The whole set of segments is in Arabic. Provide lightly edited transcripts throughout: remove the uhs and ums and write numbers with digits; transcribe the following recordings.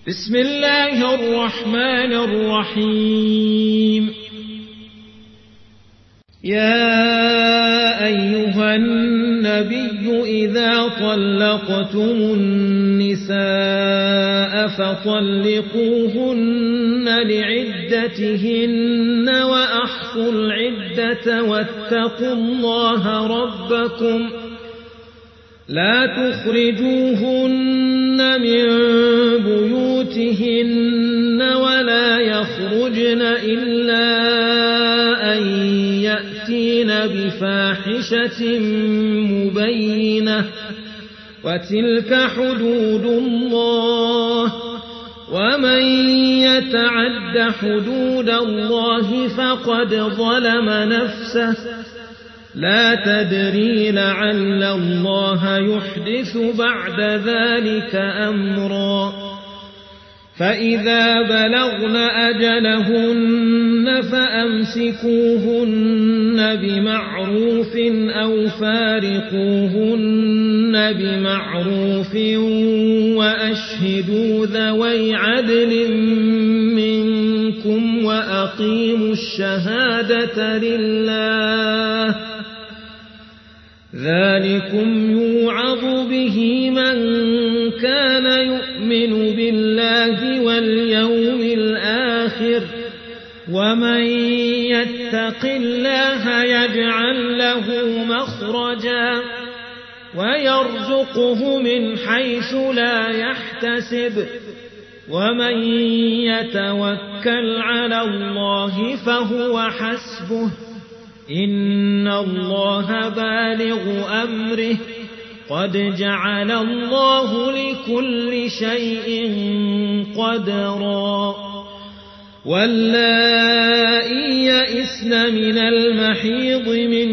بسم الله الرحمن الرحيم. يا أيها النبي إذا طلقتم النساء فطلقوهن لعدتهن وأحصوا العدة واتقوا الله ربكم لا تخرجوهن من بيوتهن ولا يخرجن إلا أن يأتين بفاحشة مبينة وتلك حدود الله ومن يتعد حدود الله فقد ظلم نفسه لا تدري لعل الله يحدث بعد ذلك أمرا فإذا بلغن أجلهن فأمسكوهن بمعروف أو فارقوهن بمعروف وأشهدوا ذوي عدل منكم وأقيموا الشهادة لله ذلكم يوعظ به من كان يؤمن بالله واليوم الآخر ومن يتق الله يجعل له مخرجا ويرزقه من حيث لا يحتسب ومن يتوكل على الله فهو حسبه إن الله بالغ أمره قد جعل الله لكل شيء قدرا واللائي يئسن من المحيض من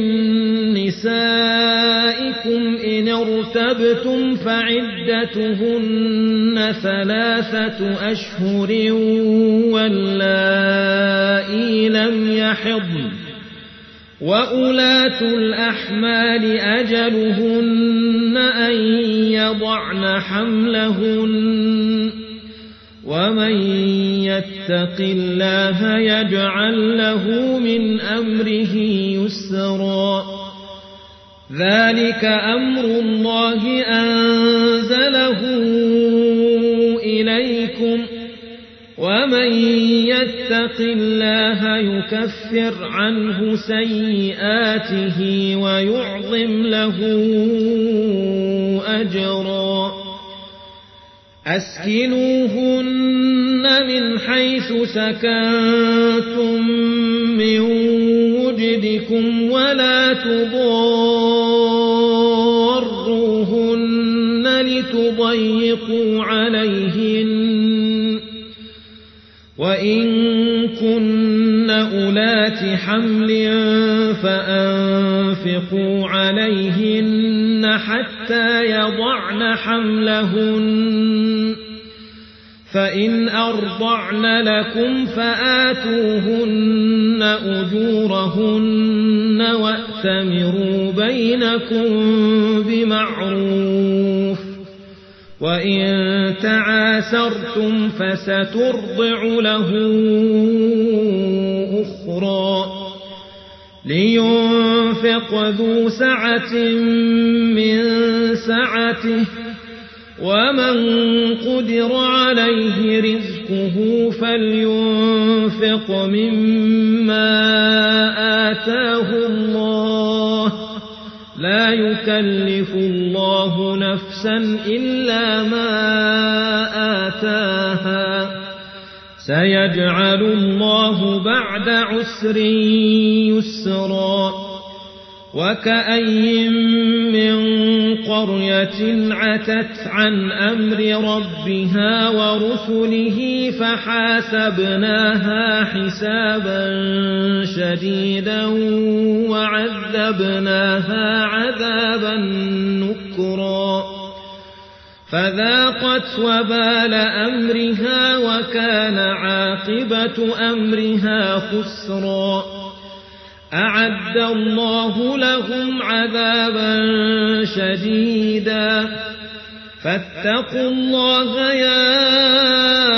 نسائكم إن ارتبتم فعدتهن 3 أشهر واللائي لم يحضن وأولاة الأحمال أجلهن أن يضعن حملهن ومن يتق الله يجعل له من أمره يسرا ذلك أمر الله أنزله إليكم ومن يتق الله يكفر عنه سيئاته ويعظم له أجرا أسكنوهن من حيث سكنتم من وجدكم ولا تضاروهن لتضيقوا عليهن وإن كن أولات حمل فأنفقوا عليهن حتى يضعن حملهن فإن أرضعن لكم فآتوهن أجورهن وأتمروا بينكم بمعروف وإن تعاسرتم فسترضع له أخرى لينفق ذو سعة من سعته ومن قدر عليه رزقه فلينفق مما آتاه الله لا يكلف الله نفسا إلا ما آتاها سيجعل الله بعد عسر يسرا وكأي من قرية عتت عن أمر ربها ورسله فحاسبناها حسابا شديدا وعذبناها عذابا نكرا فذاقت وبال أمرها وكان عاقبة أمرها خسرا أعد الله لهم عذابا شديدا فاتقوا الله يا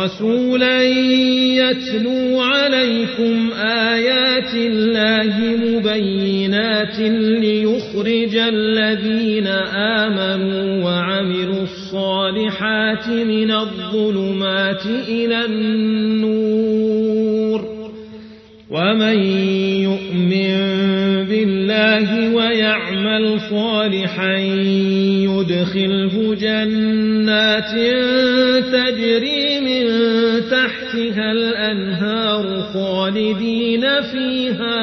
رسولا يتلو عليكم آيات الله مبينات ليخرج الذين آمنوا وعملوا الصالحات من الظلمات إلى النور ومن يؤمن بالله ويعمل صالحا يدخله جنات تجري من تحتها الأنهار خالدين فيها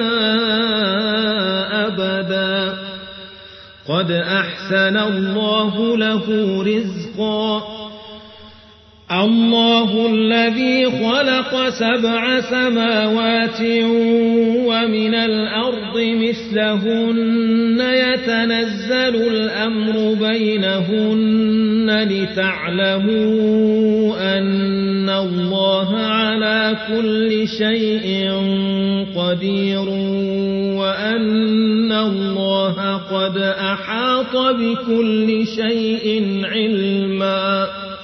أبدا قد أحسن الله له رزقا الله الذي خلق 7 سماوات ومن الأرض مثلهن يتنزل الأمر بينهن لتعلموا أن الله على كل شيء قدير وأن الله قد أحاط بكل شيء علما